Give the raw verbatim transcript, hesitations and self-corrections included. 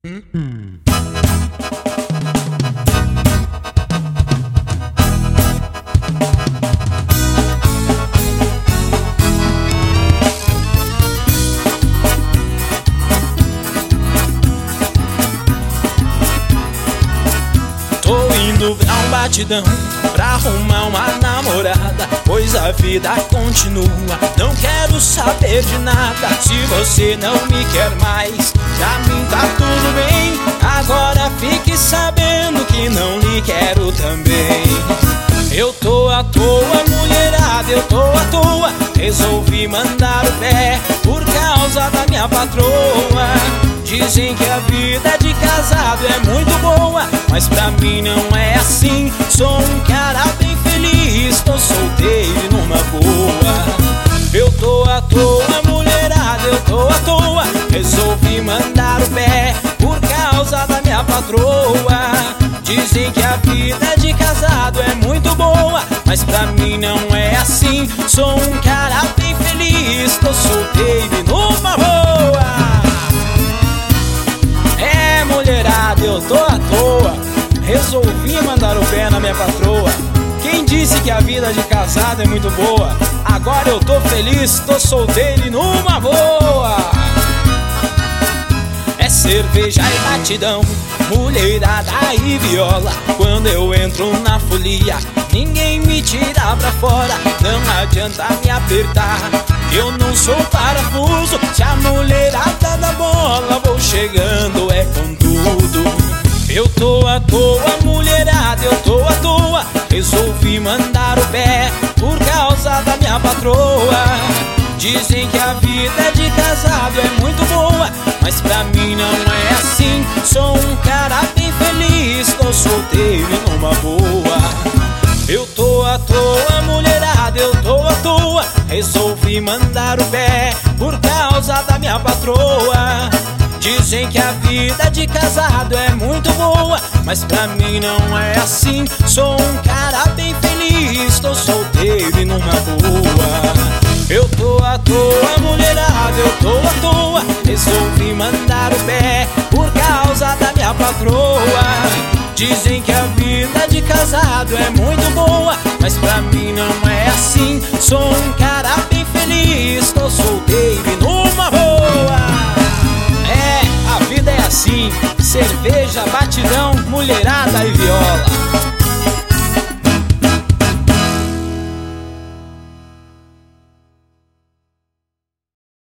Hum. Tô indo pra um batidão pra arrumar uma namorada, pois a vida continua. Não quero saber de nada. Se você não me quer mais, pra mim tá tudo bem. Agora fique sabendo que não lhe quero também. Eu tô à toa, mulherada, eu tô à toa. Resolvi mandar o pé por causa da minha patroa. Dizem que a vida de casado é muito boa, mas pra mim não é assim. Sou um cara bem feliz, tô solteiro e numa boa. Eu tô à toa, mulherada, eu tô à toa. Resolvi mandar o pé por causa da minha patroa. Dizem que a vida de casado é muito boa, mas pra mim não é assim. Sou um cara bem feliz, tô solteiro e numa boa. É, mulherada, eu tô à toa. Resolvi mandar o pé na minha patroa. Quem disse que a vida de casado é muito boa? Agora eu tô feliz, tô solteiro e numa boa. É cerveja e batidão, mulherada e viola. Quando eu entro na folia, ninguém me tira pra fora. Não adianta me apertar, eu não sou parafuso. Se a mulherada dá bola, vou chegando é com tudo. Eu tô à toa, mulherada, eu tô à toa. Resolvi mandar o pé por causa da minha patroa. Dizem que a vida de casado é muito boa, mas pra mim não é assim. Sou um cara bem feliz, tô solteiro e numa boa. Eu tô à toa, mulherada, eu tô à toa. Resolvi mandar o pé por causa da minha patroa. Dizem que a vida de casado é muito boa, mas pra mim não é assim. Sou um cara bem feliz, tô solteiro e numa boa. Eu tô à toa, mulherada, eu tô à toa. Resolvi mandar o pé por causa da minha patroa. Dizem que a vida de casado é muito boa, mas pra mim não é assim. Sou um cara bem feliz, tô solteiro